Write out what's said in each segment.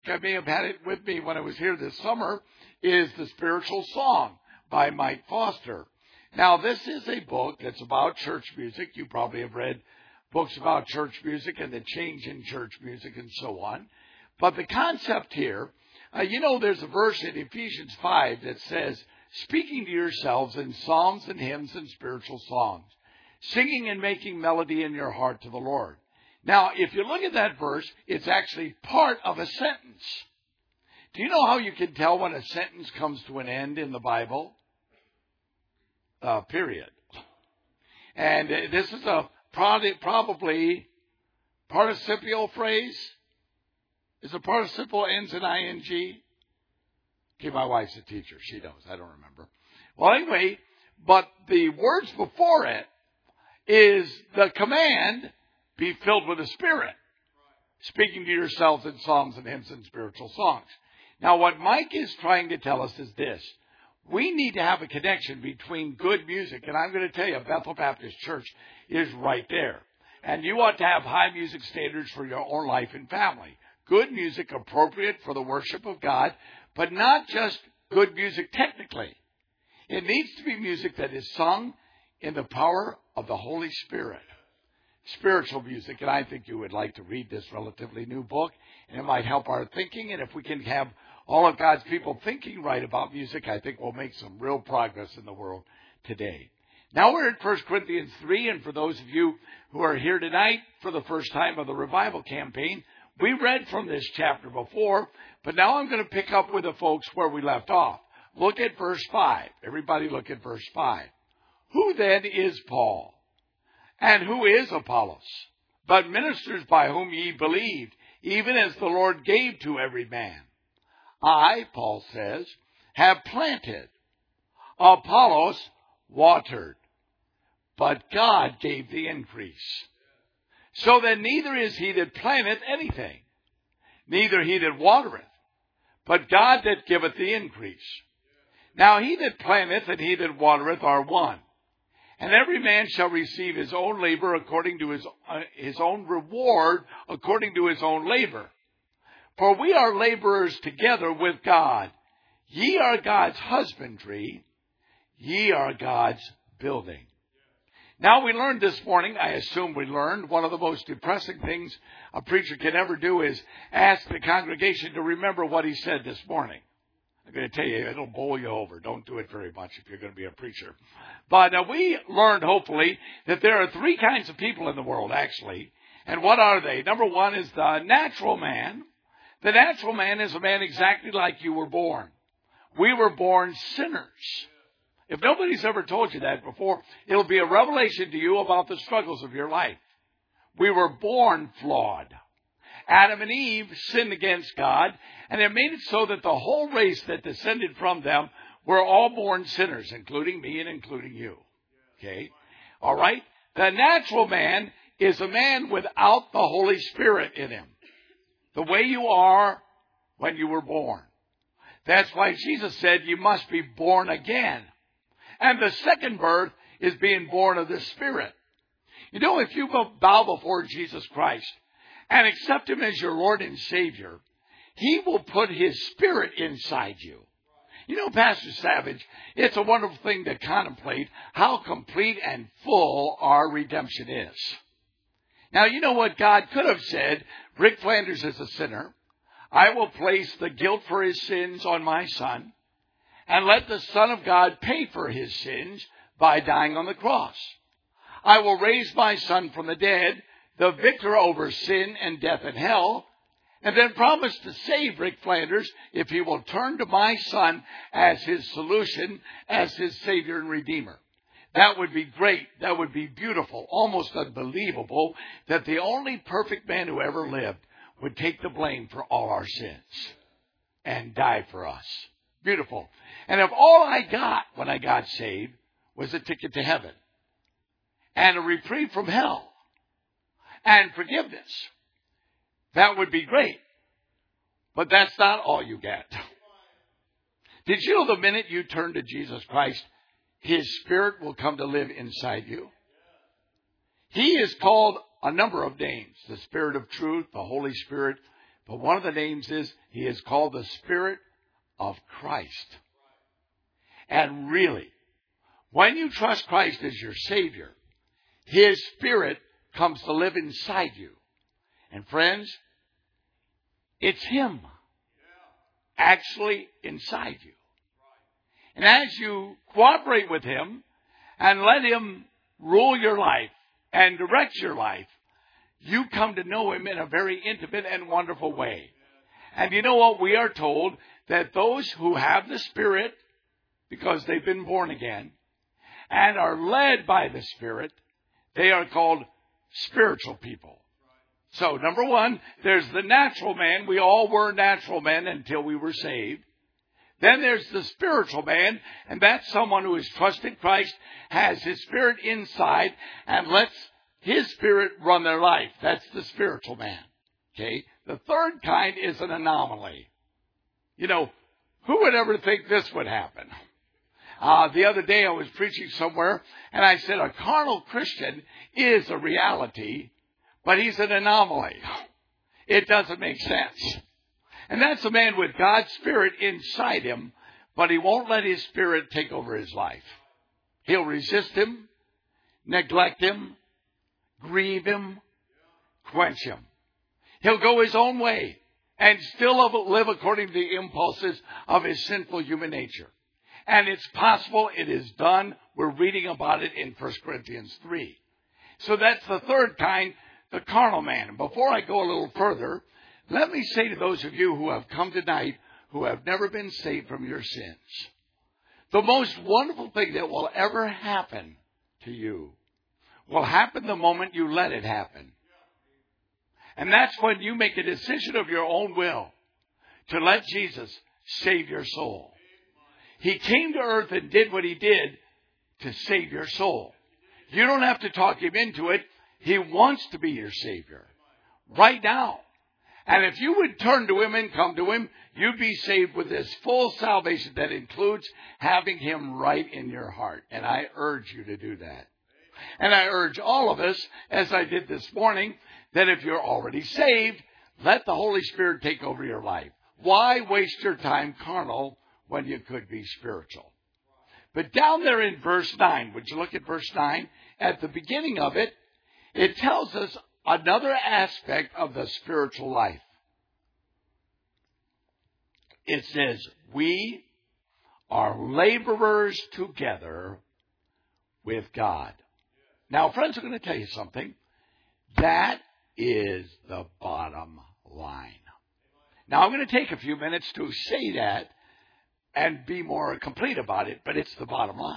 I may have had it with me when I was here this summer, is The Spiritual Song by Mike Foster. Now, this is a book that's about church music. You probably have read books about church music and the change in church music and so on. But the concept here, there's a verse in Ephesians 5 that says, speaking to yourselves in psalms and hymns and spiritual songs, singing and making melody in your heart to the Lord. Now, if you look at that verse, it's actually part of a sentence. Do you know how you can tell when a sentence comes to an end in the Bible? Period. And this is a probably participial phrase. Is a participle ends in ing? Okay, my wife's a teacher. She knows. I don't remember. Well, anyway, but the words before it is the command, be filled with the Spirit, speaking to yourselves in psalms and hymns and spiritual songs. Now, what Mike is trying to tell us is this. We need to have a connection between good music, and I'm going to tell you, Bethel Baptist Church is right there. And you ought to have high music standards for your own life and family. Good music appropriate for the worship of God, but not just good music technically. It needs to be music that is sung in the power of the Holy Spirit. Spiritual music, and I think you would like to read this relatively new book, and it might help our thinking, and if we can have all of God's people thinking right about music, I think we'll make some real progress in the world today. Now we're in 1 Corinthians 3, and for those of you who are here tonight for the first time of the revival campaign, we read from this chapter before, but now I'm going to pick up with the folks where we left off. Look at verse 5. Everybody look at verse 5. Who then is Paul? And who is Apollos? But ministers by whom ye believed, even as the Lord gave to every man. I, Paul says, have planted, Apollos watered, but God gave the increase. So that neither is he that planteth anything, neither he that watereth, but God that giveth the increase. Now he that planteth and he that watereth are one, and every man shall receive his own labor according to his own reward, according to his own labor. For we are laborers together with God. Ye are God's husbandry. Ye are God's building. Now we learned this morning, I assume we learned, one of the most depressing things a preacher can ever do is ask the congregation to remember what he said this morning. I'm going to tell you, it'll bowl you over. Don't do it very much if you're going to be a preacher. But we learned, hopefully, that there are three kinds of people in the world, actually. And what are they? Number one is the natural man. The natural man is a man exactly like you were born. We were born sinners. If nobody's ever told you that before, it'll be a revelation to you about the struggles of your life. We were born flawed. Adam and Eve sinned against God, and it made it so that the whole race that descended from them were all born sinners, including me and including you. Okay? All right? The natural man is a man without the Holy Spirit in him. The way you are when you were born. That's why Jesus said you must be born again. And the second birth is being born of the Spirit. You know, if you bow before Jesus Christ and accept him as your Lord and Savior, he will put his Spirit inside you. You know, Pastor Savage, it's a wonderful thing to contemplate how complete and full our redemption is. Now, you know what God could have said? Rick Flanders is a sinner. I will place the guilt for his sins on my son and let the Son of God pay for his sins by dying on the cross. I will raise my son from the dead, the victor over sin and death and hell, and then promise to save Rick Flanders if he will turn to my son as his solution, as his Savior and Redeemer. That would be great. That would be beautiful, almost unbelievable, that the only perfect man who ever lived would take the blame for all our sins and die for us. Beautiful. And if all I got when I got saved was a ticket to heaven and a reprieve from hell and forgiveness, that would be great. But that's not all you get. Did you know the minute you turn to Jesus Christ, his Spirit will come to live inside you? He is called a number of names. The Spirit of truth, the Holy Spirit, But one of the names is he is called the Spirit of Christ. And really, when you trust Christ as your Savior, his Spirit comes to live inside you. And friends, it's him actually inside you. And as you cooperate with him and let him rule your life and direct your life, you come to know him in a very intimate and wonderful way. And you know what? We are told that those who have the Spirit, because they've been born again, and are led by the Spirit, they are called spiritual people. So, number one, there's the natural man. We all were natural men until we were saved. Then there's the spiritual man, and that's someone who has trusted Christ, has his Spirit inside, and lets his Spirit run their life. That's the spiritual man. Okay? The third kind is an anomaly. You know, who would ever think this would happen? The other day I was preaching somewhere, and I said a carnal Christian is a reality, but he's an anomaly. It doesn't make sense. And that's a man with God's Spirit inside him, but he won't let his Spirit take over his life. He'll resist him, neglect him, grieve him, quench him. He'll go his own way and still live according to the impulses of his sinful human nature. And it's possible it is done. We're reading about it in 1 Corinthians 3. So that's the third kind, the carnal man. And before I go a little further, let me say to those of you who have come tonight who have never been saved from your sins, the most wonderful thing that will ever happen to you will happen the moment you let it happen. And that's when you make a decision of your own will to let Jesus save your soul. He came to earth and did what he did to save your soul. You don't have to talk him into it. He wants to be your Savior right now. And if you would turn to him and come to him, you'd be saved with this full salvation that includes having him right in your heart. And I urge you to do that. And I urge all of us, as I did this morning, that if you're already saved, let the Holy Spirit take over your life. Why waste your time carnal when you could be spiritual? But down there in verse 9, would you look at verse 9? At the beginning of it, it tells us another aspect of the spiritual life. It says, we are laborers together with God. Now, friends, I'm going to tell you something. That is the bottom line. Now, I'm going to take a few minutes to say that and be more complete about it, but it's the bottom line.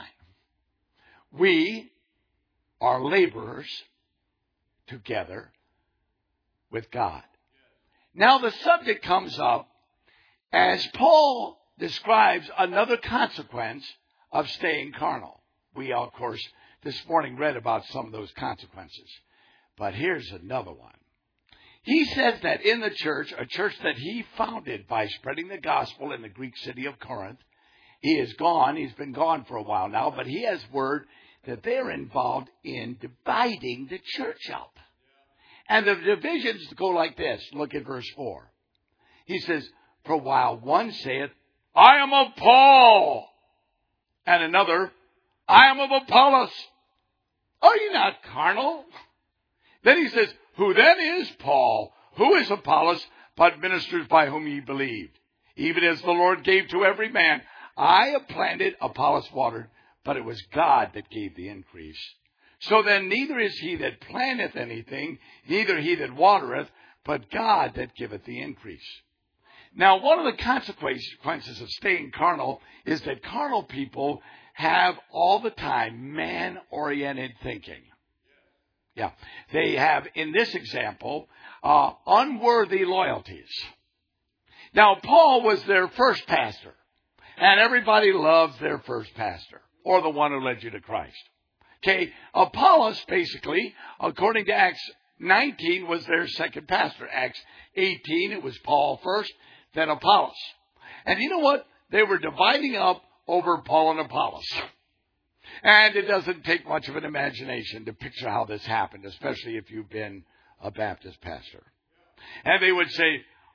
We are laborers together with God. Now, the subject comes up as Paul describes another consequence of staying carnal. We, of course, this morning read about some of those consequences. But here's another one. He says that in the church, a church that he founded by spreading the gospel in the Greek city of Corinth, he is gone. He's been gone for a while now, but he has word that they're involved in dividing the church up. And the divisions go like this. Look at verse 4. He says, for while one saith, I am of Paul, and another, I am of Apollos. Are you not carnal? Then he says, who then is Paul? Who is Apollos, but ministers by whom ye believed? Even as the Lord gave to every man. I have planted, Apollos watered, but it was God that gave the increase. So then neither is he that planteth anything, neither he that watereth, but God that giveth the increase. Now, one of the consequences of staying carnal is that carnal people have all the time man-oriented thinking. Yeah, they have, in this example, unworthy loyalties. Now, Paul was their first pastor, and everybody loves their first pastor, or the one who led you to Christ. Okay, Apollos, basically, according to Acts 19, was their second pastor. Acts 18, it was Paul first, then Apollos. And you know what? They were dividing up over Paul and Apollos. And it doesn't take much of an imagination to picture how this happened, especially if you've been a Baptist pastor. And they would say,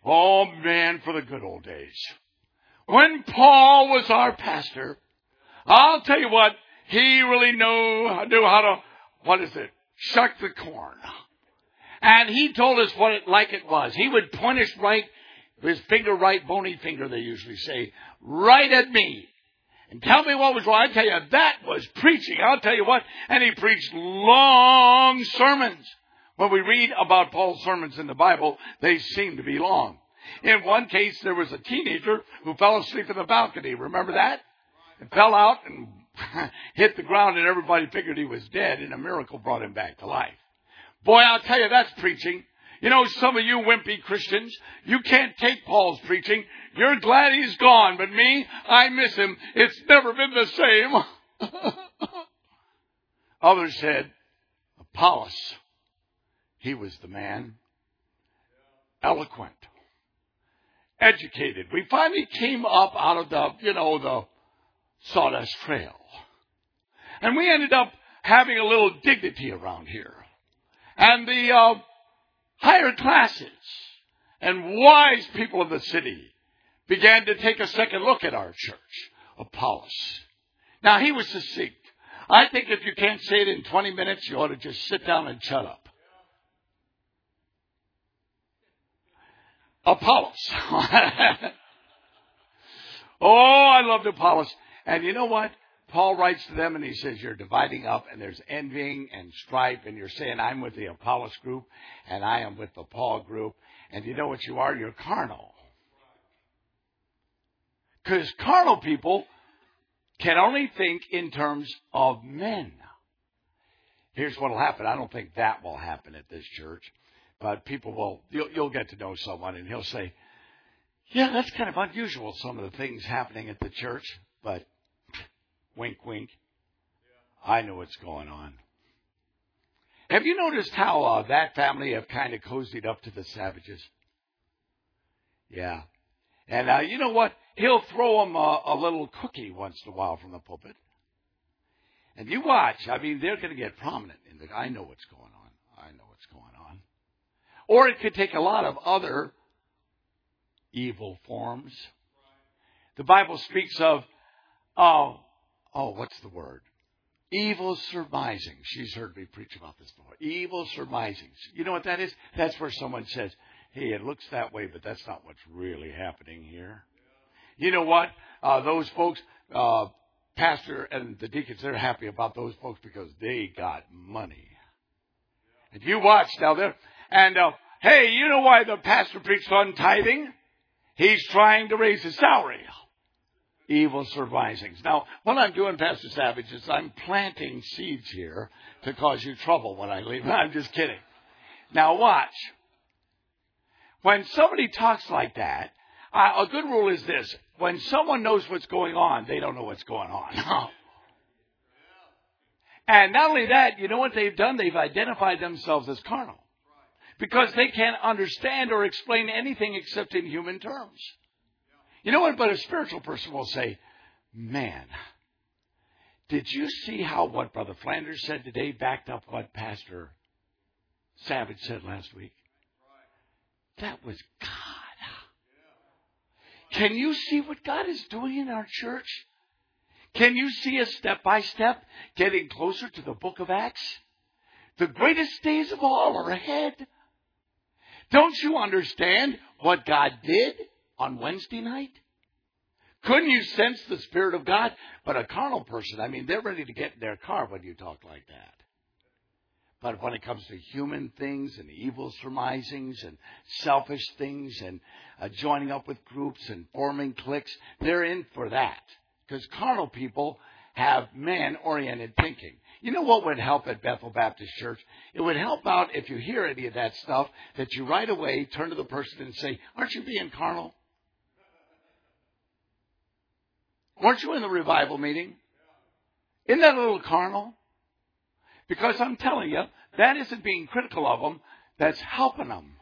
Oh, man, for the good old days. When Paul was our pastor, I'll tell you what, he really knew how to, shuck the corn. And he told us what it like it was. He would point his finger right, bony finger, they usually say, right at me. And tell me what was wrong. I tell you, that was preaching. I'll tell you what. And he preached long sermons. When we read about Paul's sermons in the Bible, they seem to be long. In one case, there was a teenager who fell asleep in the balcony. Remember that? And fell out and hit the ground, and everybody figured he was dead, and a miracle brought him back to life. Boy, I'll tell you, that's preaching. You know, some of you wimpy Christians, you can't take Paul's preaching. You're glad he's gone, but me, I miss him. It's never been the same. Others said, Apollos, he was the man. Eloquent. Educated. We finally came up out of the sawdust trail. And we ended up having a little dignity around here. And the higher classes and wise people of the city began to take a second look at our church, Apollos. Now, he was succinct. I think if you can't say it in 20 minutes, you ought to just sit down and shut up. Apollos. Oh, I loved Apollos. And you know what? Paul writes to them and he says, you're dividing up and there's envying and strife, and you're saying, I'm with the Apollos group and I am with the Paul group. And you know what you are? You're carnal. Because carnal people can only think in terms of men. Here's what will happen. I don't think that will happen at this church. But people will, you'll get to know someone and he'll say, yeah, that's kind of unusual, some of the things happening at the church. But wink, wink. I know what's going on. Have you noticed how that family have kind of cozied up to the Savages? Yeah. And you know what? He'll throw them a little cookie once in a while from the pulpit. And you watch. I mean, they're going to get prominent. I know what's going on. I know what's going on. Or it could take a lot of other evil forms. The Bible speaks of, what's the word? Evil surmising. She's heard me preach about this before. Evil surmisings. You know what that is? That's where someone says, hey, it looks that way, but that's not what's really happening here. You know what? Those folks, pastor and the deacons, they're happy about those folks because they got money. And you watch now there. And, hey, you know why the pastor preached on tithing? He's trying to raise his salary. Evil surmisings. Now, what I'm doing, Pastor Savage, is I'm planting seeds here to cause you trouble when I leave. I'm just kidding. Now, watch. When somebody talks like that, a good rule is this. When someone knows what's going on, they don't know what's going on. And not only that, you know what they've done? They've identified themselves as carnal. Because they can't understand or explain anything except in human terms. You know what? But a spiritual person will say, man, did you see how what Brother Flanders said today backed up what Pastor Savage said last week? That was God. Can you see what God is doing in our church? Can you see us step by step getting closer to the book of Acts? The greatest days of all are ahead. Don't you understand what God did on Wednesday night? Couldn't you sense the Spirit of God? But a carnal person, I mean, they're ready to get in their car when you talk like that. But when it comes to human things and evil surmisings and selfish things and joining up with groups and forming cliques, they're in for that. Because carnal people have man-oriented thinking. You know what would help at Bethel Baptist Church? It would help out if you hear any of that stuff, that you right away turn to the person and say, aren't you being carnal? Weren't you in the revival meeting? Isn't that a little carnal? Because I'm telling you, that isn't being critical of them. That's helping them.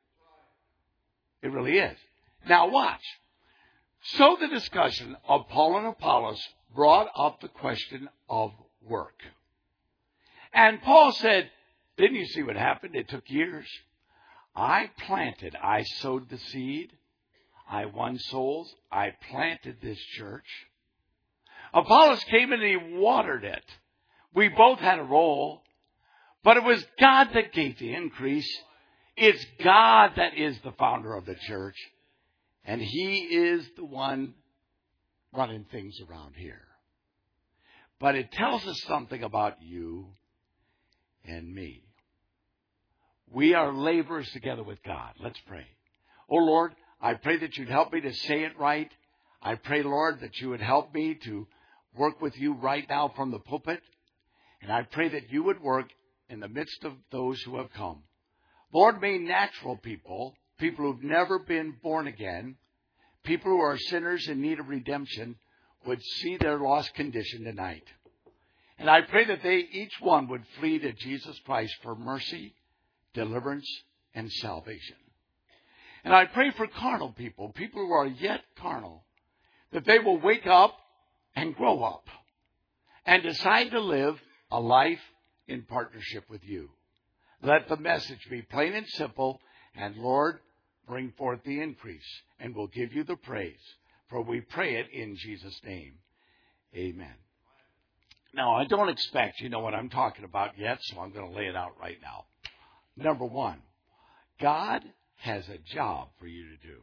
It really is. Now watch. So the discussion of Paul and Apollos brought up the question of work. And Paul said, didn't you see what happened? It took years. I planted, I sowed the seed, I won souls, I planted this church. Apollos came in and he watered it. We both had a role, but it was God that gave the increase. It's God that is the founder of the church, and He is the one running things around here. But it tells us something about you and me. We are laborers together with God. Let's pray. Oh, Lord, I pray that you'd help me to say it right. I pray, Lord, that you would help me to work with you right now from the pulpit. And I pray that you would work in the midst of those who have come. Lord, may natural people, people who've never been born again, people who are sinners in need of redemption, would see their lost condition tonight. And I pray that each one would flee to Jesus Christ for mercy, deliverance, and salvation. And I pray for carnal people, people who are yet carnal, that they will wake up and grow up and decide to live a life in partnership with you. Let the message be plain and simple, and Lord, bring forth the increase, and we'll give you the praise, for we pray it in Jesus' name. Amen. Now, I don't expect you know what I'm talking about yet, so I'm going to lay it out right now. Number one, God has a job for you to do.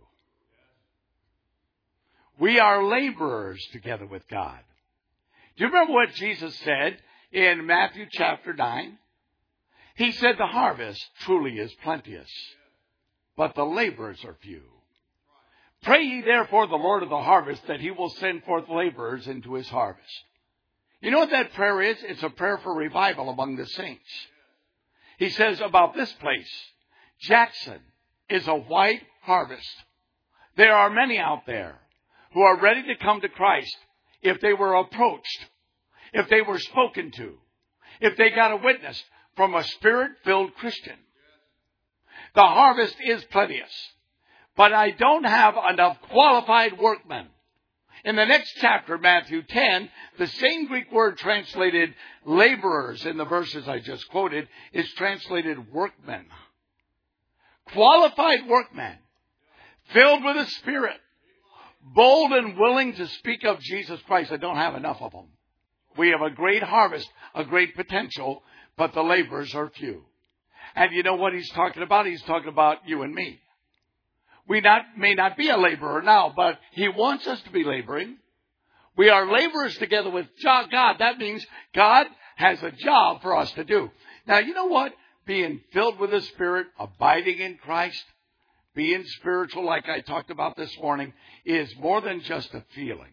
We are laborers together with God. Do you remember what Jesus said in Matthew chapter 9? He said, the harvest truly is plenteous, but the laborers are few. Pray ye therefore the Lord of the harvest that he will send forth laborers into his harvest. You know what that prayer is? It's a prayer for revival among the saints. He says about this place, Jackson is a white harvest. There are many out there who are ready to come to Christ if they were approached, if they were spoken to, if they got a witness from a Spirit-filled Christian. The harvest is plenteous, but I don't have enough qualified workmen. In the next chapter, Matthew 10, the same Greek word translated laborers in the verses I just quoted is translated workmen. Qualified workmen, filled with the Spirit, bold and willing to speak of Jesus Christ. I don't have enough of them. We have a great harvest, a great potential, but the laborers are few. And you know what he's talking about? He's talking about you and me. We may not be a laborer now, but he wants us to be laboring. We are laborers together with God. That means God has a job for us to do. Now, you know what? Being filled with the Spirit, abiding in Christ, being spiritual like I talked about this morning is more than just a feeling.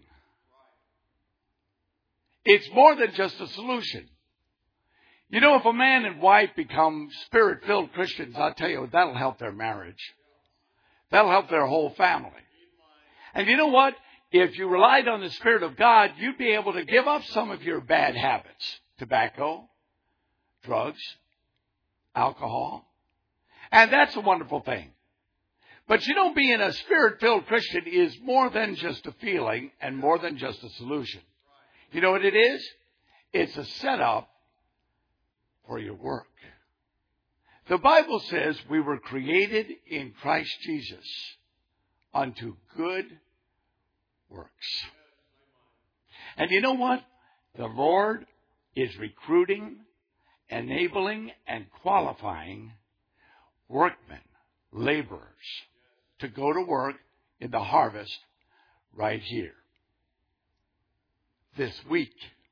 It's more than just a solution. You know, if a man and wife become Spirit-filled Christians, I'll tell you, that'll help their marriage. That'll help their whole family. And you know what? If you relied on the Spirit of God, you'd be able to give up some of your bad habits. Tobacco, drugs, alcohol. And that's a wonderful thing. But you know, being a Spirit-filled Christian is more than just a feeling and more than just a solution. You know what it is? It's a setup for your work. The Bible says we were created in Christ Jesus unto good works. And you know what? The Lord is recruiting, enabling, and qualifying workmen, laborers, to go to work in the harvest right here. This week.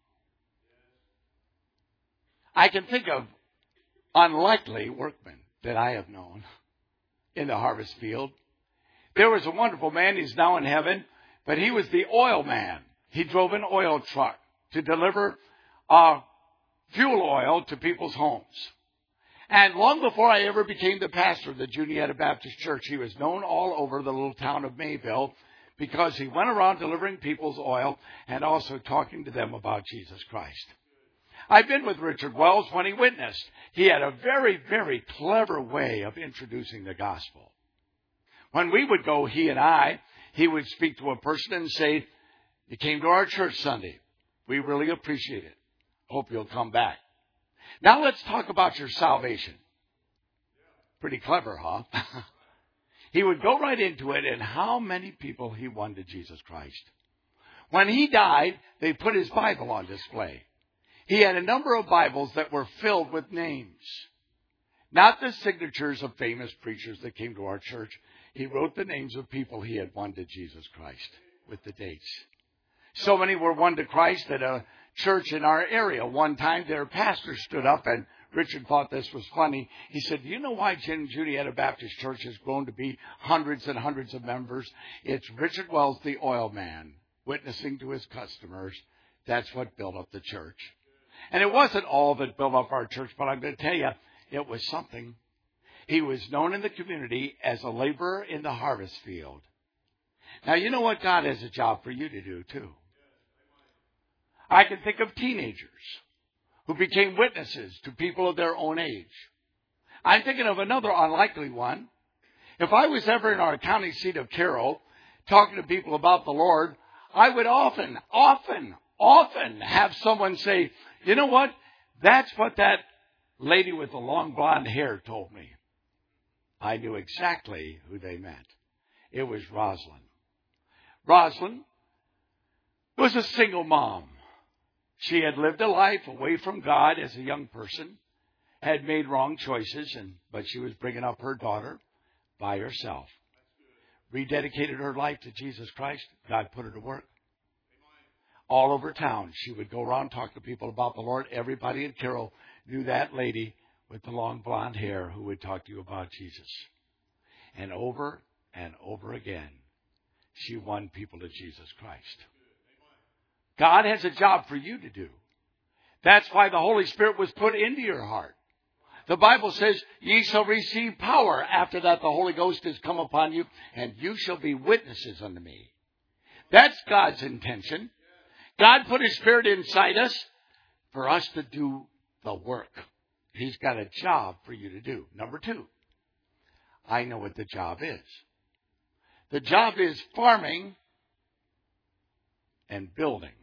I can think of unlikely workmen that I have known in the harvest field. There was a wonderful man, he's now in heaven, but he was the oil man. He drove an oil truck to deliver fuel oil to people's homes. And long before I ever became the pastor of the Juniata Baptist Church, he was known all over the little town of Mayville because he went around delivering people's oil and also talking to them about Jesus Christ. I've been with Richard Wells when he witnessed. He had a very, very clever way of introducing the gospel. When we would go, he and I, he would speak to a person and say, "You came to our church Sunday. We really appreciate it. Hope you'll come back." Now let's talk about your salvation. Pretty clever, huh? He would go right into it and how many people he won to Jesus Christ. When he died, they put his Bible on display. He had a number of Bibles that were filled with names. Not the signatures of famous preachers that came to our church. He wrote the names of people he had won to Jesus Christ with the dates. So many were won to Christ at a church in our area. One time their pastor stood up, and Richard thought this was funny. He said, "Do you know why Juniata Baptist Church has grown to be hundreds and hundreds of members? It's Richard Wells, the oil man, witnessing to his customers. That's what built up the church." And it wasn't all that built up our church, but I'm going to tell you, it was something. He was known in the community as a laborer in the harvest field. Now, you know what? God has a job for you to do, too. I can think of teenagers who became witnesses to people of their own age. I'm thinking of another unlikely one. If I was ever in our county seat of Carroll talking to people about the Lord, I would often have someone say, "You know what? That's what that lady with the long blonde hair told me." I knew exactly who they meant. It was Rosalind. Rosalind was a single mom. She had lived a life away from God as a young person, had made wrong choices, but she was bringing up her daughter by herself. Rededicated her life to Jesus Christ. God put her to work. All over town, she would go around, talk to people about the Lord. Everybody in Carroll knew that lady with the long blonde hair who would talk to you about Jesus. And over again, she won people to Jesus Christ. God has a job for you to do. That's why the Holy Spirit was put into your heart. The Bible says, "Ye shall receive power after that the Holy Ghost has come upon you, and you shall be witnesses unto me." That's God's intention. God put His Spirit inside us for us to do the work. He's got a job for you to do. Number 2, I know what the job is. The job is farming and building.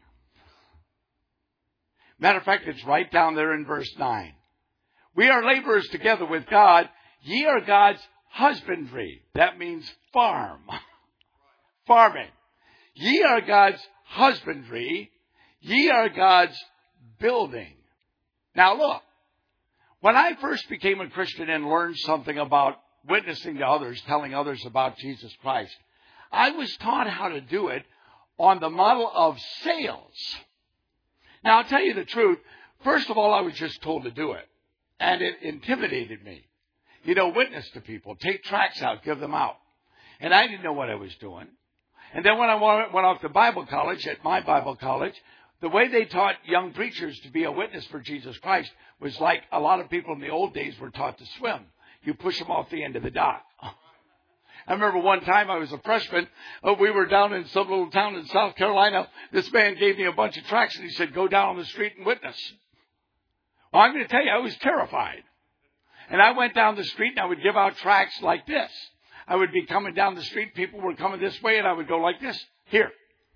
Matter of fact, it's right down there in verse 9. "We are laborers together with God. Ye are God's husbandry." That means farm. Farming. "Ye are God's husbandry. Ye are God's building." Now look, when I first became a Christian and learned something about witnessing to others, telling others about Jesus Christ, I was taught how to do it on the model of sales. Now, I'll tell you the truth. First of all, I was just told to do it, and it intimidated me. Witness to people, take tracts out, give them out. And I didn't know what I was doing. And then when I went off to Bible college, at my Bible college, the way they taught young preachers to be a witness for Jesus Christ was like a lot of people in the old days were taught to swim. You push them off the end of the dock. I remember one time I was a freshman. We were down in some little town in South Carolina. This man gave me a bunch of tracts and he said, "Go down on the street and witness." Well, I'm going to tell you, I was terrified. And I went down the street and I would give out tracts like this. I would be coming down the street. People were coming this way and I would go like this. Here.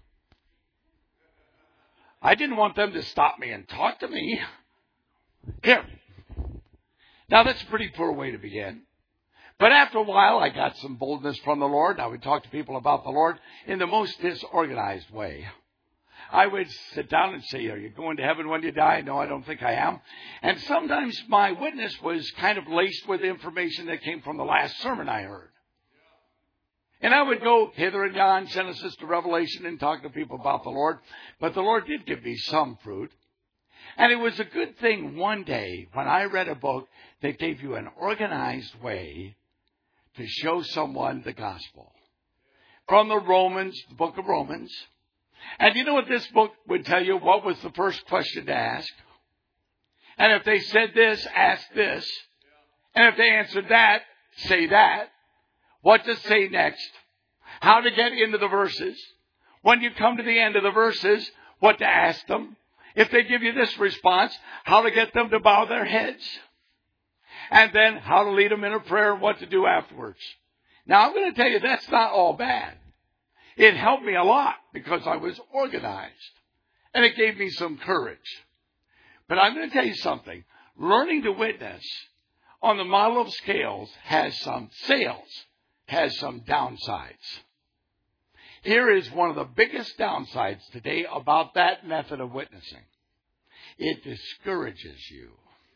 I didn't want them to stop me and talk to me. Here. Now, that's a pretty poor way to begin. But after a while, I got some boldness from the Lord. I would talk to people about the Lord in the most disorganized way. I would sit down and say, "Are you going to heaven when you die?" "No, I don't think I am." And sometimes my witness was kind of laced with information that came from the last sermon I heard. And I would go hither and yon, Genesis to Revelation, and talk to people about the Lord. But the Lord did give me some fruit. And it was a good thing one day when I read a book that gave you an organized way to show someone the gospel. From the book of Romans. And you know what this book would tell you? What was the first question to ask? And if they said this, ask this. And if they answered that, say that. What to say next. How to get into the verses. When you come to the end of the verses, what to ask them. If they give you this response, how to get them to bow their heads. And then how to lead them in a prayer and what to do afterwards. Now, I'm going to tell you that's not all bad. It helped me a lot because I was organized. And it gave me some courage. But I'm going to tell you something. Learning to witness on the model of scales has some sales, has some downsides. Here is one of the biggest downsides today about that method of witnessing. It discourages you.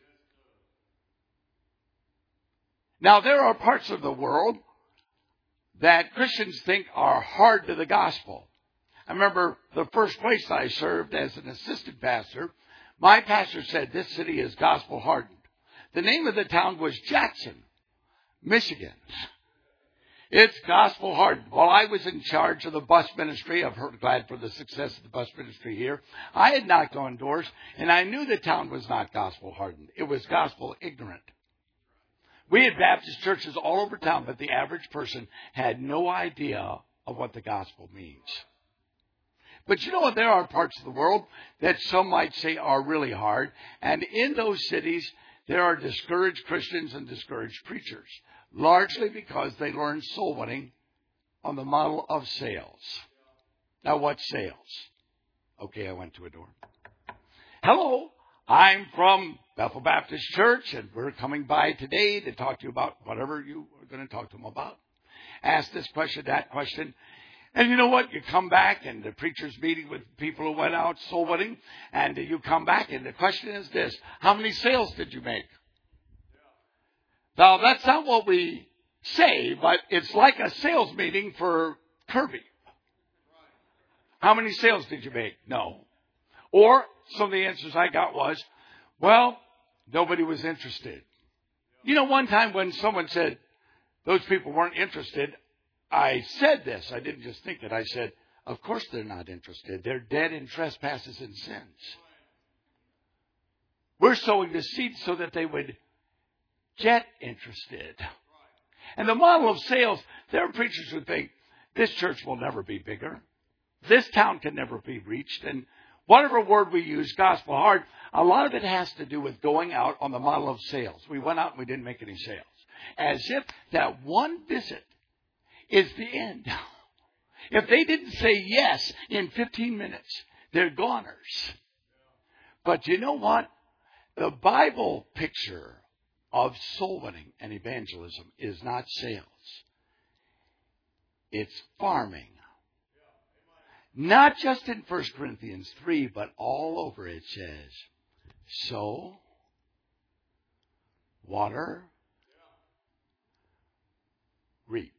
Now, there are parts of the world that Christians think are hard to the gospel. I remember the first place I served as an assistant pastor, my pastor said this city is gospel hardened. The name of the town was Jackson, Michigan. It's gospel hardened. While I was in charge of the bus ministry, I'm glad for the success of the bus ministry here, I had knocked on doors, and I knew the town was not gospel hardened. It was gospel ignorant. We had Baptist churches all over town, but the average person had no idea of what the gospel means. But you know what? There are parts of the world that some might say are really hard. And in those cities, there are discouraged Christians and discouraged preachers, largely because they learn soul winning on the model of sales. Now, what's sales? Okay, I went to a door. Hello, I'm from Bethel Baptist Church, and we're coming by today to talk to you about whatever you are going to talk to them about. Ask this question, that question. And you know what? You come back, and the preacher's meeting with people who went out soul winning, and you come back, and the question is this: how many sales did you make? Now, that's not what we say, but it's like a sales meeting for Kirby. How many sales did you make? No. Or some of the answers I got was, well, nobody was interested. You know, one time when someone said those people weren't interested, I said this. I didn't just think it. I said, of course they're not interested. They're dead in trespasses and sins. We're sowing the seed so that they would get interested. And the model of sales, there are preachers who think this church will never be bigger. This town can never be reached. And whatever word we use, gospel hard, a lot of it has to do with going out on the model of sales. We went out and we didn't make any sales. As if that one visit is the end. If they didn't say yes in 15 minutes, they're goners. But you know what? The Bible picture of soul winning and evangelism is not sales. It's farming. Not just in 1 Corinthians 3, but all over it says, sow, water, reap.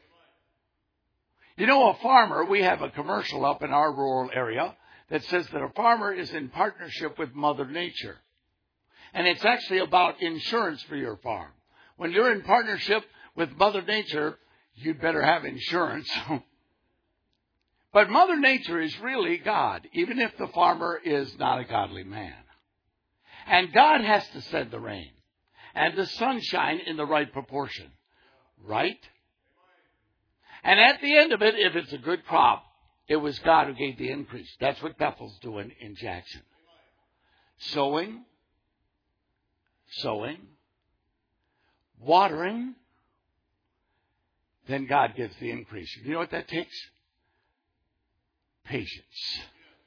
You know, a farmer, we have a commercial up in our rural area that says that a farmer is in partnership with Mother Nature. And it's actually about insurance for your farm. When you're in partnership with Mother Nature, you'd better have insurance. But Mother Nature is really God, even if the farmer is not a godly man. And God has to send the rain and the sunshine in the right proportion. Right? And at the end of it, if it's a good crop, it was God who gave the increase. That's what Bethel's doing in Jackson. Sowing, watering, then God gives the increase. You know what that takes? Patience.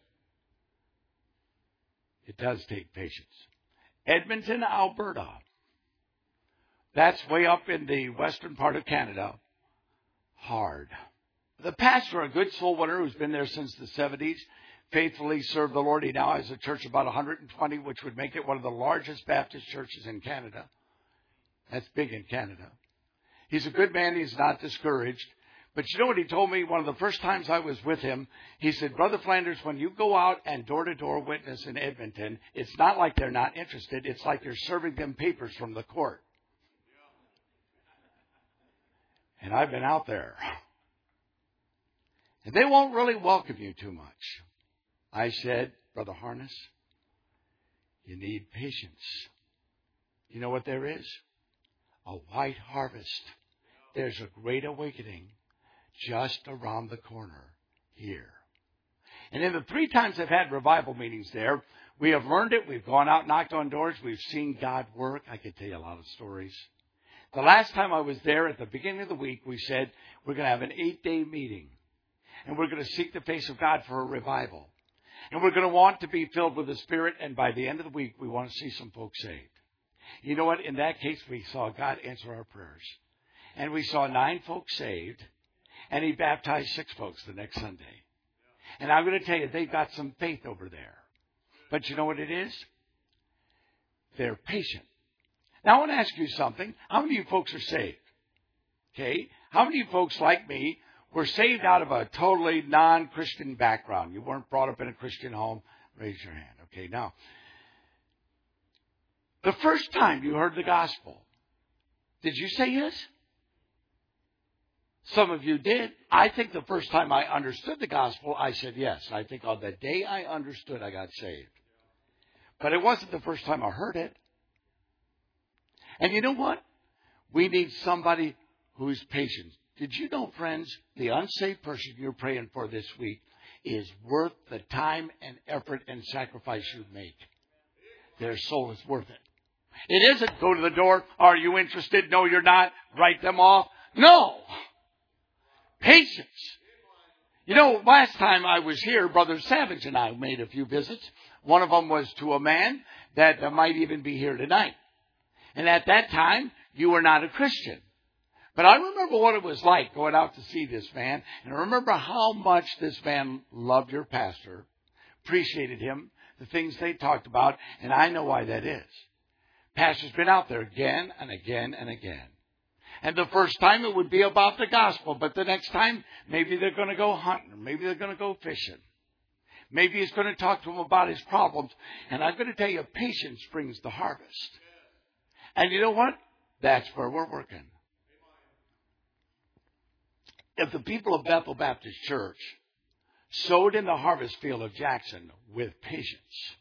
It does take patience. Edmonton, Alberta. That's way up in the western part of Canada. Hard. The pastor, a good soul winner who's been there since the 70s, faithfully served the Lord. He now has a church of about 120, which would make it one of the largest Baptist churches in Canada. That's big in Canada. He's a good man. He's not discouraged. But you know what he told me? One of the first times I was with him, he said, Brother Flanders, when you go out and door-to-door witness in Edmonton, it's not like they're not interested. It's like you're serving them papers from the court. And I've been out there. And they won't really welcome you too much. I said, Brother Harness, you need patience. You know what there is? A white harvest. There's a great awakening just around the corner here. And in the 3 times I've had revival meetings there, we have learned it. We've gone out, knocked on doors. We've seen God work. I could tell you a lot of stories. The last time I was there, at the beginning of the week, we said we're going to have an 8-day meeting. And we're going to seek the face of God for a revival. And we're going to want to be filled with the Spirit. And by the end of the week, we want to see some folks saved. You know what? In that case, we saw God answer our prayers. And we saw 9 folks saved. And he baptized 6 folks the next Sunday. And I'm going to tell you, they've got some faith over there. But you know what it is? They're patient. Now, I want to ask you something. How many of you folks are saved? Okay. How many of you folks like me were saved out of a totally non-Christian background? You weren't brought up in a Christian home? Raise your hand. Okay. Now, the first time you heard the gospel, did you say yes? Some of you did. I think the first time I understood the gospel, I said yes. I think on the day I understood, I got saved. But it wasn't the first time I heard it. And you know what? We need somebody who's patient. Did you know, friends, the unsaved person you're praying for this week is worth the time and effort and sacrifice you make. Their soul is worth it. It isn't go to the door. Are you interested? No, you're not. Write them off. No. Patience. You know, last time I was here, Brother Savage and I made a few visits. One of them was to a man that might even be here tonight. And at that time, you were not a Christian. But I remember what it was like going out to see this man. And I remember how much this man loved your pastor, appreciated him, the things they talked about. And I know why that is. Pastor's been out there again and again and again. And the first time it would be about the gospel. But the next time, maybe they're going to go hunting. Or maybe they're going to go fishing. Maybe he's going to talk to him about his problems. And I'm going to tell you, patience brings the harvest. And you know what? That's where we're working. If the people of Bethel Baptist Church sowed in the harvest field of Jackson with patience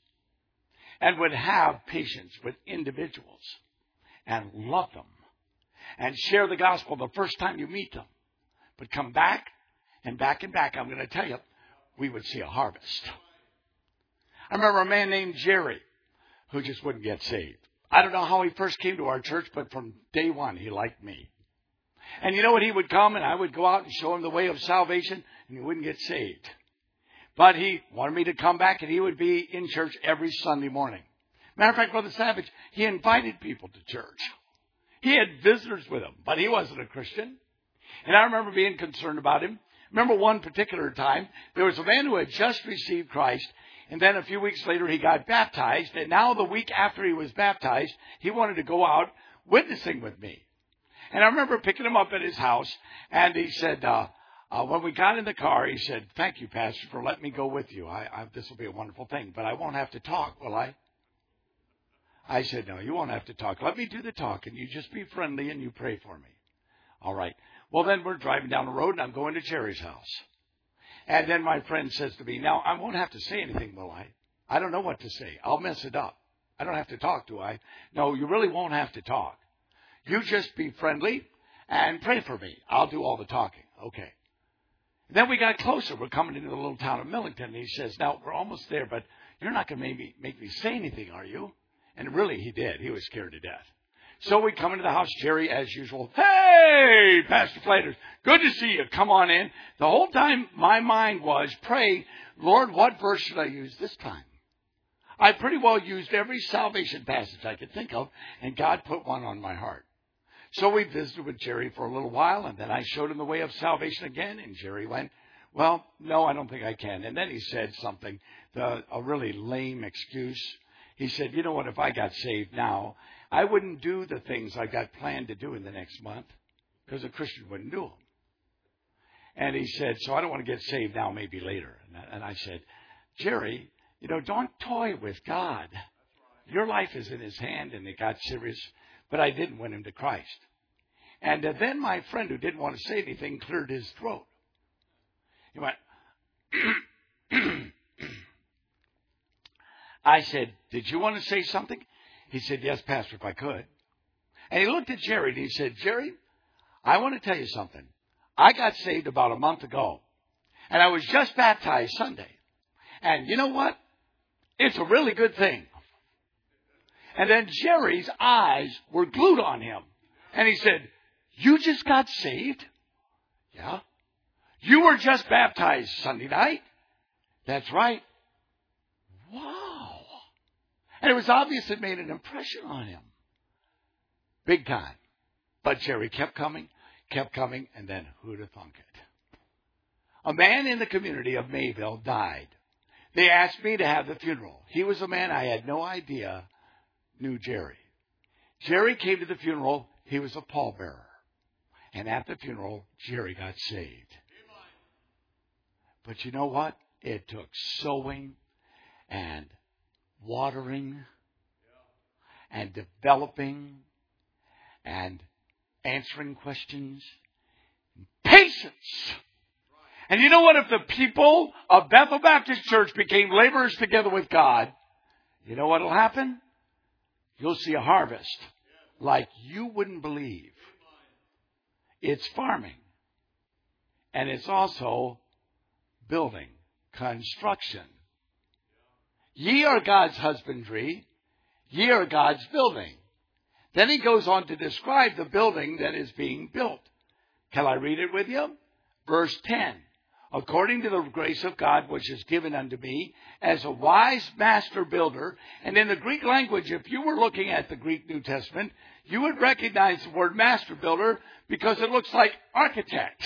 and would have patience with individuals and love them and share the gospel the first time you meet them, but come back and back and back, I'm going to tell you, we would see a harvest. I remember a man named Jerry who just wouldn't get saved. I don't know how he first came to our church, but from day one, he liked me. And you know what? He would come and I would go out and show him the way of salvation and he wouldn't get saved. But he wanted me to come back and he would be in church every Sunday morning. Matter of fact, Brother Savage, he invited people to church. He had visitors with him, but he wasn't a Christian. And I remember being concerned about him. Remember one particular time, there was a man who had just received Christ, and then a few weeks later he got baptized, and now the week after he was baptized, he wanted to go out witnessing with me. And I remember picking him up at his house, and he said, when we got in the car, he said, "Thank you, Pastor, for letting me go with you. This will be a wonderful thing, but I won't have to talk, will I?" I said, "No, you won't have to talk. Let me do the talking. You just be friendly and you pray for me." All right. Well, then we're driving down the road, and I'm going to Jerry's house. And then my friend says to me, "Now, I won't have to say anything, will I? I don't know what to say. I'll mess it up. I don't have to talk, do I?" "No, you really won't have to talk. You just be friendly and pray for me. I'll do all the talking." Okay. And then we got closer. We're coming into the little town of Millington. And he says, "Now, we're almost there, but you're not going to make me say anything, are you?" And really, he did. He was scared to death. So we come into the house. Jerry, as usual, "Hey, Pastor Flanders, good to see you. Come on in." The whole time, my mind was, pray, "Lord, what verse should I use this time?" I pretty well used every salvation passage I could think of, and God put one on my heart. So we visited with Jerry for a little while, and then I showed him the way of salvation again, and Jerry went, "Well, no, I don't think I can." And then he said something, a really lame excuse. He said, "You know what, if I got saved now, I wouldn't do the things I got planned to do in the next month, because a Christian wouldn't do them." And he said, "So I don't want to get saved now, maybe later." And I said, "Jerry, don't toy with God. Your life is in his hand," and it got serious. But I didn't win him to Christ. And then my friend, who didn't want to say anything, cleared his throat. He went, I said, "Did you want to say something?" He said, "Yes, Pastor, if I could." And he looked at Jerry and he said, "Jerry, I want to tell you something. I got saved about a month ago. And I was just baptized Sunday. And you know what? It's a really good thing." And then Jerry's eyes were glued on him. And he said, "You just got saved?" "Yeah." "You were just baptized Sunday night?" "That's right." Wow. And it was obvious it made an impression on him. Big time. But Jerry kept coming, and then who'd have thunk it? A man in the community of Mayville died. They asked me to have the funeral. He was a man I had no idea knew Jerry. Jerry came to the funeral. He was a pallbearer. And at the funeral, Jerry got saved. But you know what? It took sowing and watering and developing and answering questions. Patience. And you know what? If the people of Bethel Baptist Church became laborers together with God, you know what will happen? You'll see a harvest like you wouldn't believe. It's farming. And it's also building, construction. Ye are God's husbandry. Ye are God's building. Then he goes on to describe the building that is being built. Can I read it with you? Verse 10. According to the grace of God which is given unto me as a wise master builder. And in the Greek language, if you were looking at the Greek New Testament, you would recognize the word master builder because it looks like architect.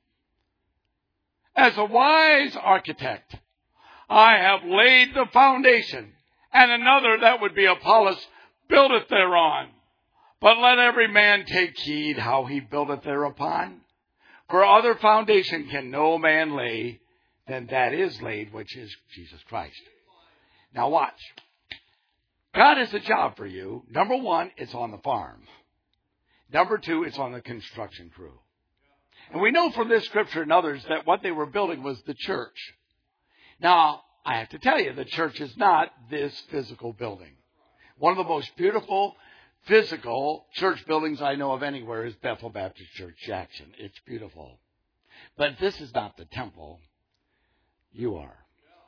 As a wise architect, I have laid the foundation, and another, that would be Apollos, buildeth thereon. But let every man take heed how he buildeth thereupon. For other foundation can no man lay than that is laid, which is Jesus Christ. Now watch. God has a job for you. Number one, it's on the farm. Number two, it's on the construction crew. And we know from this scripture and others that what they were building was the church. Now, I have to tell you, the church is not this physical building. One of the most beautiful physical church buildings I know of anywhere is Bethel Baptist Church, Jackson. It's beautiful. But this is not the temple. You are.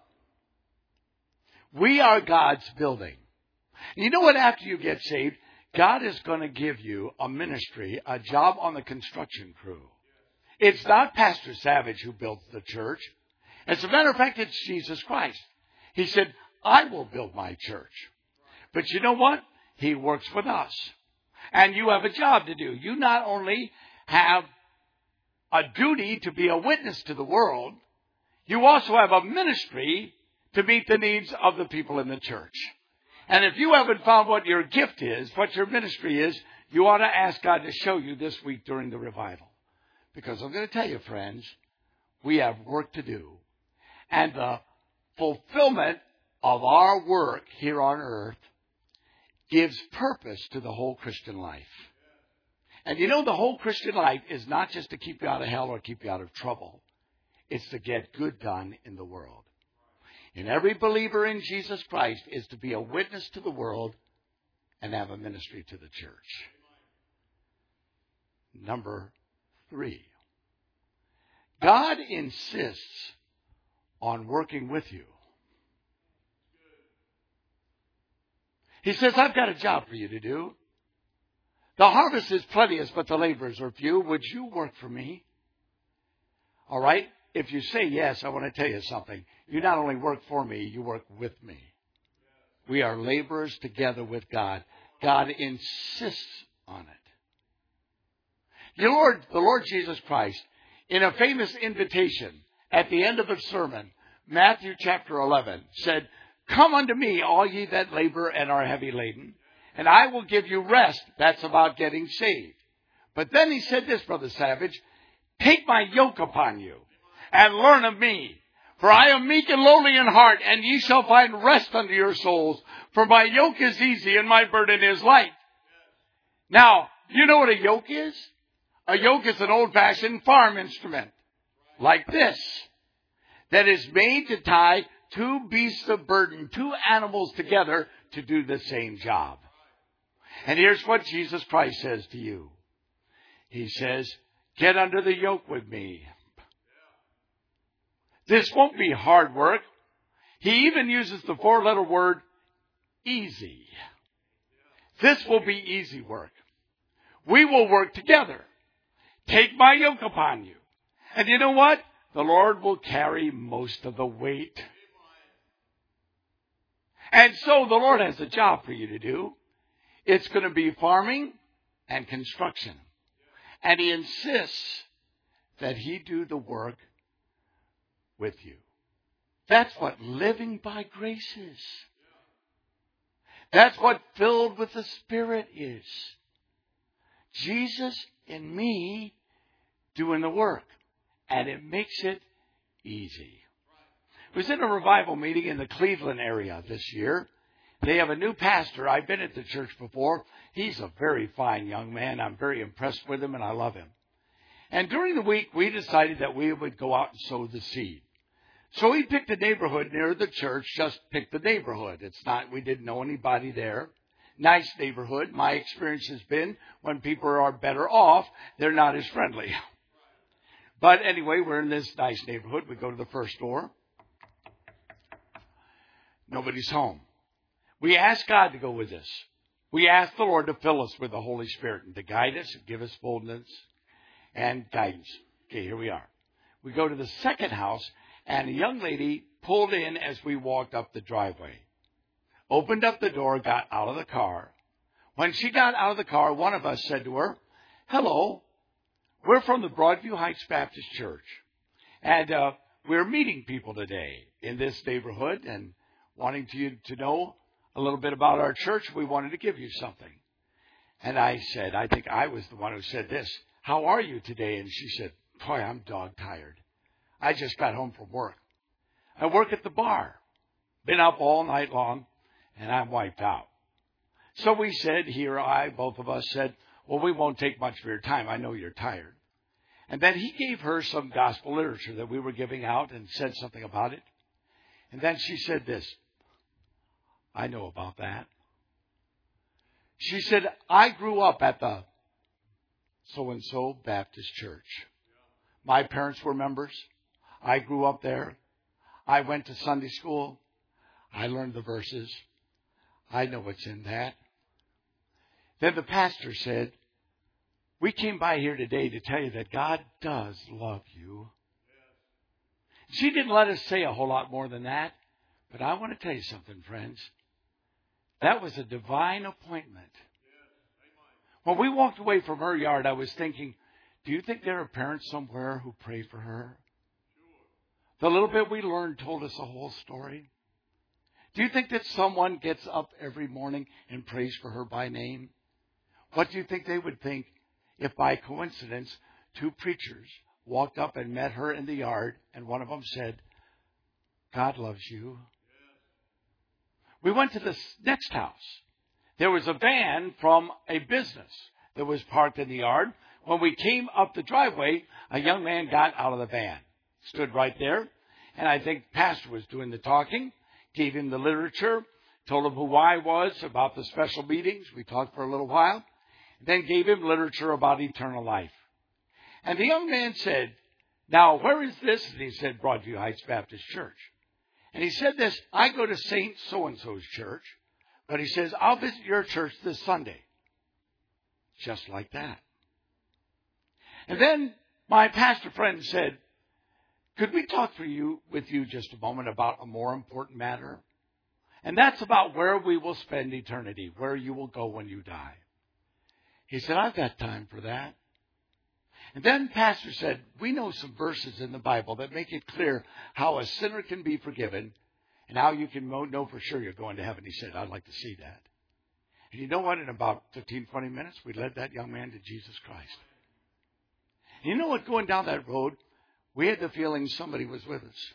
We are God's building. You know what? After you get saved, God is going to give you a ministry, a job on the construction crew. It's not Pastor Savage who builds the church. As a matter of fact, it's Jesus Christ. He said, I will build my church. But you know what? He works with us. And you have a job to do. You not only have a duty to be a witness to the world, you also have a ministry to meet the needs of the people in the church. And if you haven't found what your gift is, what your ministry is, you ought to ask God to show you this week during the revival. Because I'm going to tell you, friends, we have work to do. And the fulfillment of our work here on earth gives purpose to the whole Christian life. And you know, the whole Christian life is not just to keep you out of hell or keep you out of trouble. It's to get good done in the world. And every believer in Jesus Christ is to be a witness to the world and have a ministry to the church. Number 3. God insists on working with you. He says, I've got a job for you to do. The harvest is plenteous, but the laborers are few. Would you work for me? All right? If you say yes, I want to tell you something. You not only work for me, you work with me. We are laborers together with God. God insists on it. The Lord Jesus Christ, in a famous invitation at the end of a sermon, Matthew chapter 11, said, Come unto me, all ye that labor and are heavy laden, and I will give you rest. That's about getting saved. But then he said this, Brother Savage, Take my yoke upon you, and learn of me. For I am meek and lowly in heart, and ye shall find rest unto your souls. For my yoke is easy, and my burden is light. Now, you know what a yoke is? A yoke is an old-fashioned farm instrument, like this, that is made to tie 2 beasts of burden, 2 animals together to do the same job. And here's what Jesus Christ says to you. He says, Get under the yoke with me. This won't be hard work. He even uses the 4-letter word easy. This will be easy work. We will work together. Take my yoke upon you. And you know what? The Lord will carry most of the weight. And so the Lord has a job for you to do. It's going to be farming. and construction. And he insists that he do the work with you. That's what living by grace is. That's what filled with the Spirit is. Jesus in me doing the work. And it makes it easy. I was in a revival meeting in the Cleveland area this year. They have a new pastor. I've been at the church before. He's a very fine young man. I'm very impressed with him, and I love him. And during the week, we decided that we would go out and sow the seed. So we picked a neighborhood near the church, just picked the neighborhood. It's not, we didn't know anybody there. Nice neighborhood. My experience has been when people are better off, they're not as friendly. But anyway, we're in this nice neighborhood. We go to the first door. Nobody's home. We ask God to go with us. We ask the Lord to fill us with the Holy Spirit and to guide us and give us boldness and guidance. Okay, here we are. We go to the second house, and a young lady pulled in as we walked up the driveway. Opened up the door, got out of the car. When she got out of the car, one of us said to her, "Hello, we're from the Broadview Heights Baptist Church, and we're meeting people today in this neighborhood and wanting you to know a little bit about our church. We wanted to give you something." And I said, I think I was the one who said this, "How are you today?" And she said, "Boy, I'm dog tired. I just got home from work. I work at the bar. Been up all night long, and I'm wiped out." So we said, both of us said, "Well, we won't take much of your time. I know you're tired." And then he gave her some gospel literature that we were giving out and said something about it. And then she said this, "I know about that." She said, "I grew up at the so-and-so Baptist church. My parents were members. I grew up there. I went to Sunday school. I learned the verses. I know what's in that." Then the pastor said, "We came by here today to tell you that God does love you." She didn't let us say a whole lot more than that. But I want to tell you something, friends. That was a divine appointment. When we walked away from her yard, I was thinking, do you think there are parents somewhere who pray for her? The little bit we learned told us a whole story. Do you think that someone gets up every morning and prays for her by name? What do you think they would think if by coincidence 2 preachers walked up and met her in the yard and one of them said, "God loves you"? We went to the next house. There was a van from a business that was parked in the yard. When we came up the driveway, a young man got out of the van, stood right there, and I think the pastor was doing the talking, gave him the literature, told him who I was, about the special meetings. We talked for a little while, then gave him literature about eternal life. And the young man said, "Now, where is this?" And he said, "Broadview Heights Baptist Church." And he said this, "I go to St. So-and-so's church," but he says, "I'll visit your church this Sunday." Just like that. And then my pastor friend said, "Could we talk with you just a moment about a more important matter? And that's about where we will spend eternity, where you will go when you die." He said, "I've got time for that." And then the pastor said, "We know some verses in the Bible that make it clear how a sinner can be forgiven and how you can know for sure you're going to heaven." He said, "I'd like to see that." And you know what? In about 15, 20 minutes, we led that young man to Jesus Christ. And you know what? Going down that road, we had the feeling somebody was with us.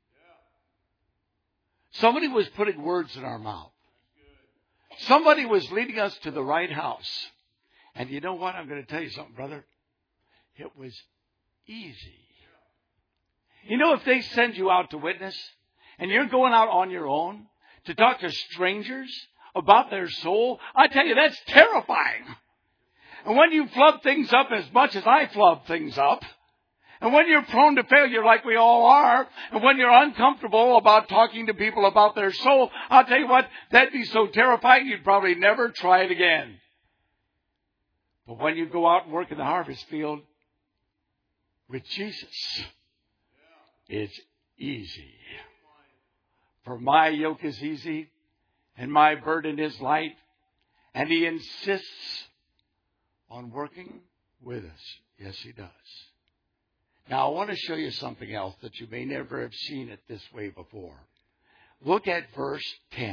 Somebody was putting words in our mouth. Somebody was leading us to the right house. And you know what? I'm going to tell you something, brother. It was easy. You know, if they send you out to witness and you're going out on your own to talk to strangers about their soul, I tell you, that's terrifying. And when you flub things up as much as I flub things up, and when you're prone to failure like we all are, and when you're uncomfortable about talking to people about their soul, I'll tell you what, that'd be so terrifying you'd probably never try it again. But when you go out and work in the harvest field with Jesus, it's easy. For my yoke is easy and my burden is light. And he insists on working with us. Yes, He does. Now, I want to show you something else that you may never have seen it this way before. Look at verse 10.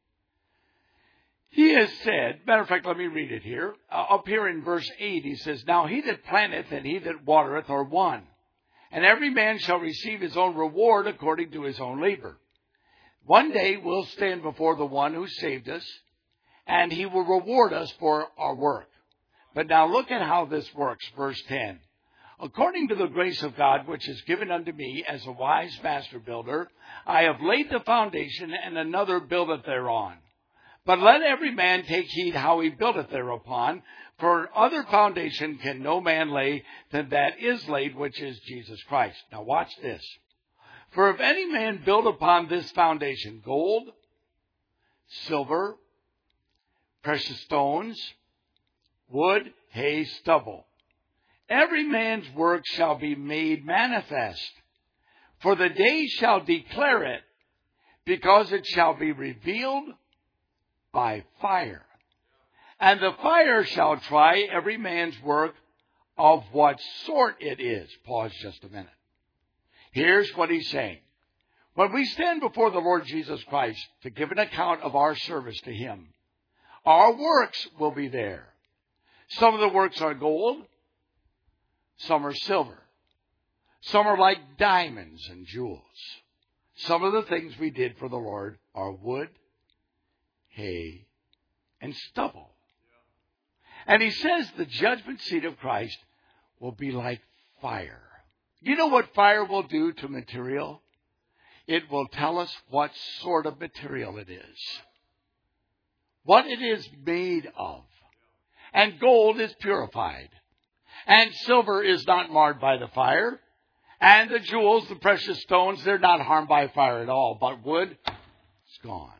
He has said, matter of fact, let me read it here. Up here in verse 8, he says, Now he that planteth and he that watereth are one, and every man shall receive his own reward according to his own labor. One day we'll stand before the one who saved us, and He will reward us for our work. But now look at how this works, verse 10. According to the grace of God, which is given unto me as a wise master builder, I have laid the foundation, and another buildeth thereon. But let every man take heed how he buildeth thereupon, for other foundation can no man lay than that is laid, which is Jesus Christ. Now watch this. For if any man build upon this foundation gold, silver, precious stones, wood, hay, stubble, every man's work shall be made manifest, for the day shall declare it, because it shall be revealed by fire. And the fire shall try every man's work of what sort it is. Pause just a minute. Here's what he's saying. When we stand before the Lord Jesus Christ to give an account of our service to Him, our works will be there. Some of the works are gold. Some are silver. Some are like diamonds and jewels. Some of the things we did for the Lord are wood, hay, and stubble. And he says the judgment seat of Christ will be like fire. You know what fire will do to material? It will tell us what sort of material it is, what it is made of. And gold is purified. And silver is not marred by the fire. And the jewels, the precious stones, they're not harmed by fire at all. But wood, it's gone.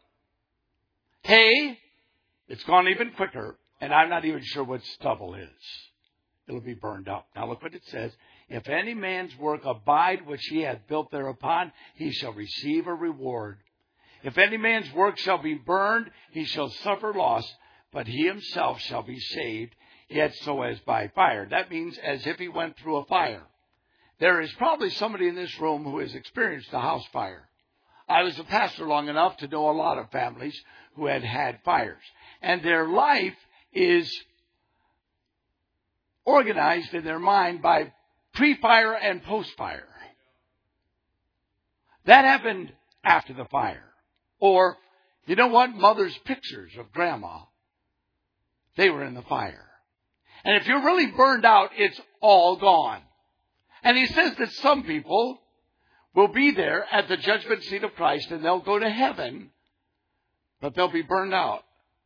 Hay, it's gone even quicker. And I'm not even sure what stubble is. It'll be burned up. Now look what it says. If any man's work abide which he hath built thereupon, he shall receive a reward. If any man's work shall be burned, he shall suffer loss, but he himself shall be saved, yet so as by fire. That means as if he went through a fire. There is probably somebody in this room who has experienced a house fire. I was a pastor long enough to know a lot of families who had had fires. And their life is organized in their mind by pre-fire and post-fire. That happened after the fire. Or, you know what? Mother's pictures of grandma, they were in the fire. And if you're really burned out, it's all gone. And he says that some people will be there at the judgment seat of Christ and they'll go to heaven, but they'll be burned out.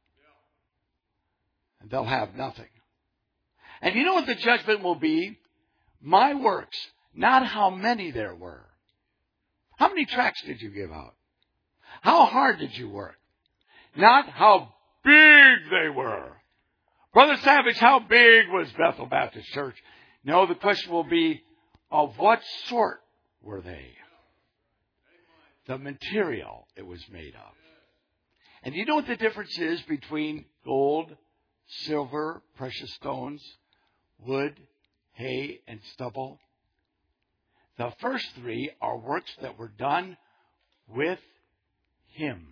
And they'll have nothing. And you know what the judgment will be? My works, not how many there were. How many tracts did you give out? How hard did you work? Not how big they were. Brother Savage, how big was Bethel Baptist Church? No, the question will be, of what sort were they? The material it was made of. And you know what the difference is between gold, silver, precious stones, wood, hay, and stubble? The first three are works that were done with Him.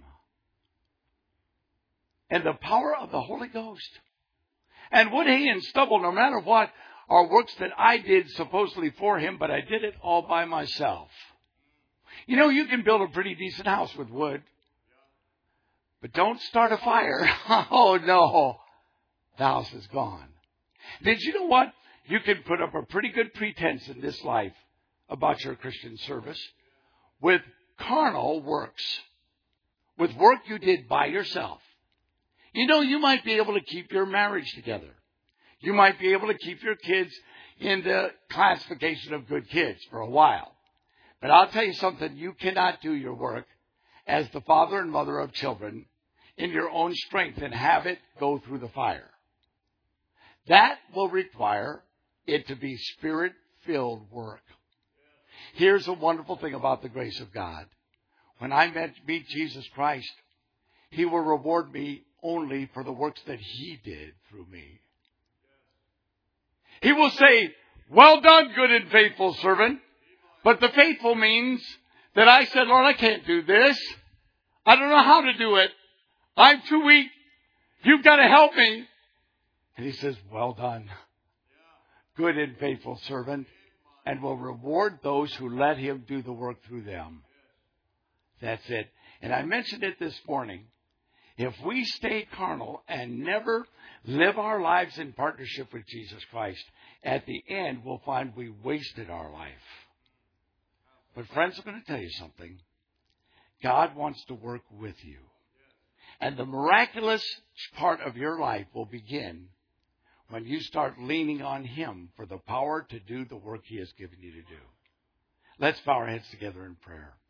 And the power of the Holy Ghost. And wood, hay, and stubble, no matter what, are works that I did supposedly for Him, but I did it all by myself. You know, you can build a pretty decent house with wood. But don't start a fire. Oh, no. The house is gone. Did you know what? You can put up a pretty good pretense in this life about your Christian service with carnal works. With work you did by yourself. You know, you might be able to keep your marriage together. You might be able to keep your kids in the classification of good kids for a while. But I'll tell you something, you cannot do your work as the father and mother of children in your own strength and have it go through the fire. That will require it to be Spirit-filled work. Here's a wonderful thing about the grace of God. When I meet Jesus Christ, He will reward me only for the works that He did through me. He will say, well done, good and faithful servant. But the faithful means that I said, Lord, I can't do this. I don't know how to do it. I'm too weak. You've got to help me. And he says, well done, good and faithful servant, and will reward those who let him do the work through them. That's it. And I mentioned it this morning. If we stay carnal and never live our lives in partnership with Jesus Christ, at the end we'll find we wasted our life. But friends, I'm going to tell you something. God wants to work with you. And the miraculous part of your life will begin when you start leaning on him for the power to do the work he has given you to do. Let's bow our heads together in prayer.